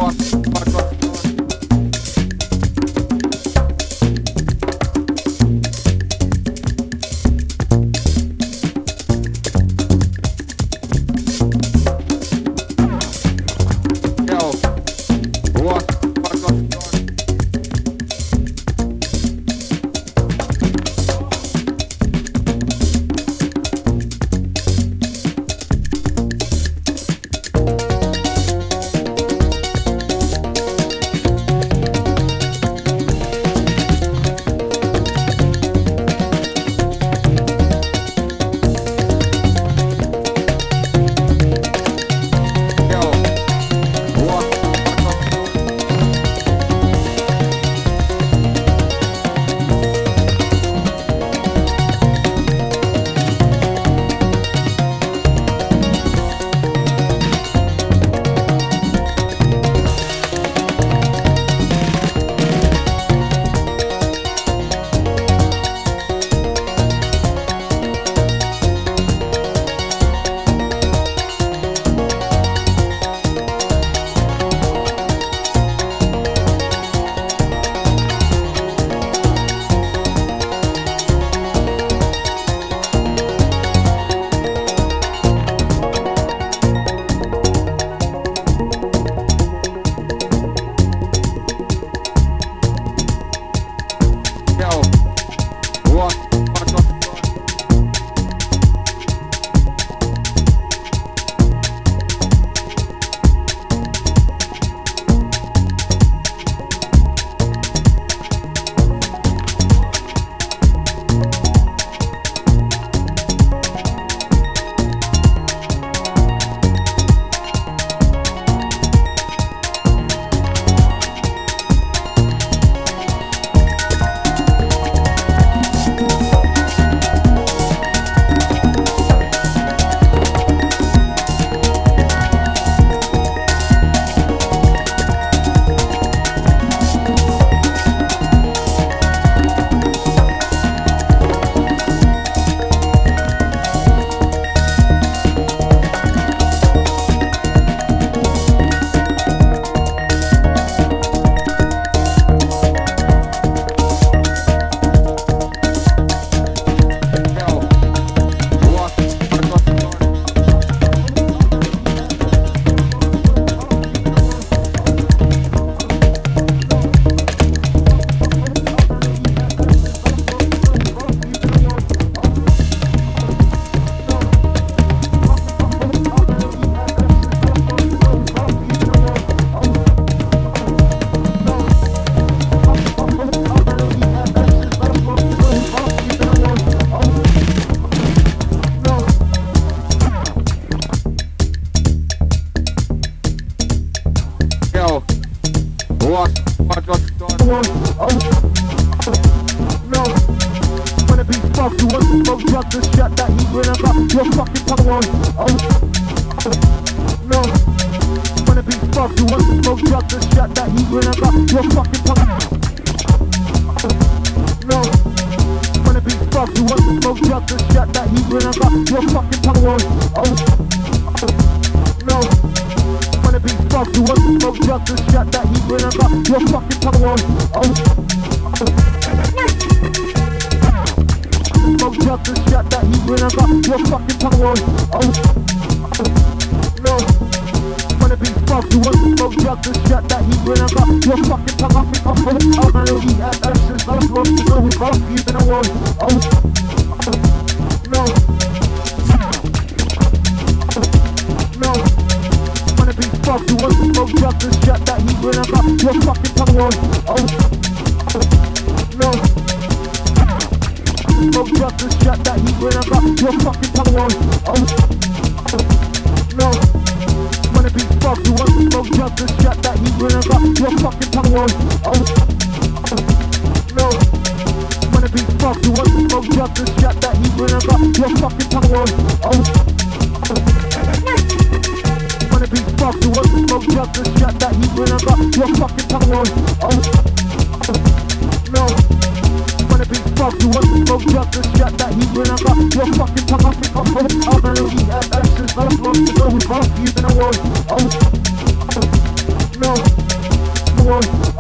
No.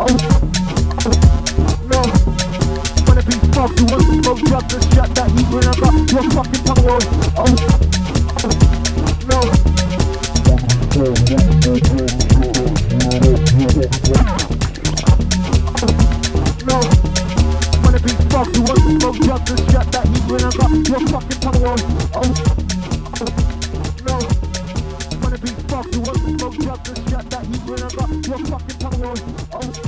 No, wanna be fucked, you want to smoke drugs and shut that heat when I got your fucking tongue roll. No. No, wanna be fucked, you want to smoke drugs and shut that heat when I got your fucking tongue roll. No, wanna be fucked, you want to smoke drugs and shut that heat when I got your fucking tongue roll.